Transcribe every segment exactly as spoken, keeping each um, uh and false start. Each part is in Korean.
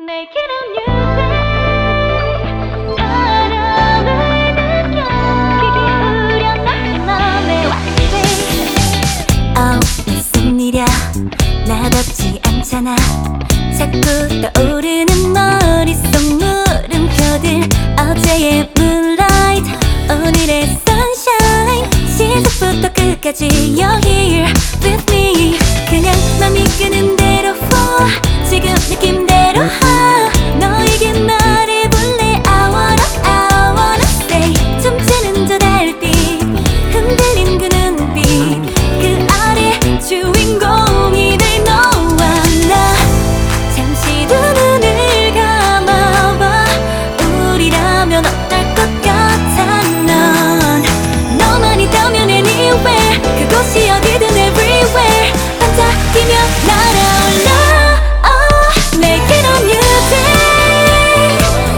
Make it a new day. 바람을 느껴 기울여 나의 맘에 왔지. Oh, 무슨 일이야 나답지 않잖아. 자꾸 떠오르는 머릿속 물음표들. 어제의 moonlight 오늘의 sunshine. 시작부터 끝까지 You're here with me. 그냥 맘이 끄는 대로 fall. 지금 느낌대로 하. 너에게 말해볼래. I wanna, I wanna stay. 춤추는 저 달빛 흔들린 그 눈빛. 그 아래 주인공이 될 너와 나. 잠시 두 눈을 감아봐. 우리라면 어떨 것 같아. 넌 너만 있다면 anywhere. 그곳이 어디든 everywhere. 반짝이며 날아올라. Oh, make it a new day.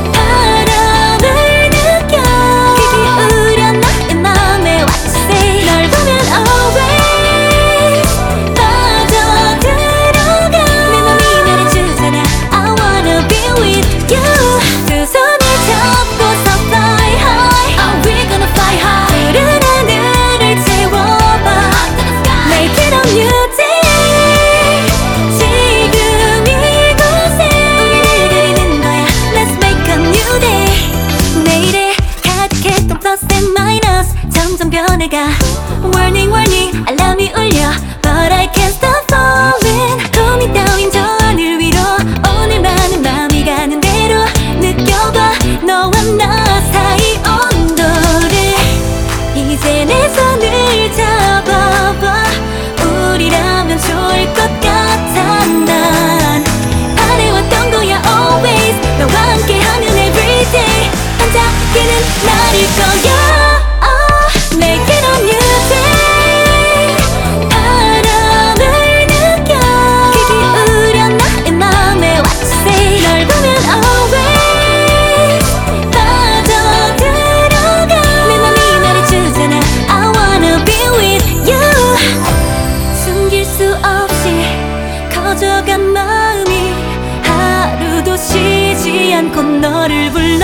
바람을 느껴 귀 기울여 나의 맘에 what you say. 널 보면 always 빠져들어가. 내 맘이 말해주잖아 I wanna be with you. 두 손을 잡고서 fly high. Are we gonna fly high. 푸른 하늘을 채워봐. Make it a new day. 지금 이곳에 우리를 그리는 거야. Let's make a new day. 내일에 가득했던 plus and minus 점점 변해가. Warning warning 알람이 울려. But I can't stop falling. 고민 따윈 저 하늘 위로. 오늘만은 맘이 가는 대로 느껴봐. 너와 나 사이 온도를. 이제 내 손을 잡아봐. 우리라면 좋을 것 같아. 난 바래왔던 거야 always. 너와 함께하는 everyday. 반짝이는 날일 거야. Oh, make it a new day. 바람을 느껴 귀 기울여 나의 맘에 what you say. 널 보면 always 빠져들어가. 내 맘이 말해주잖아 I wanna be with you. 숨길 수 없이 커져간 마음이 하루도 쉬지 않고 너를 불러.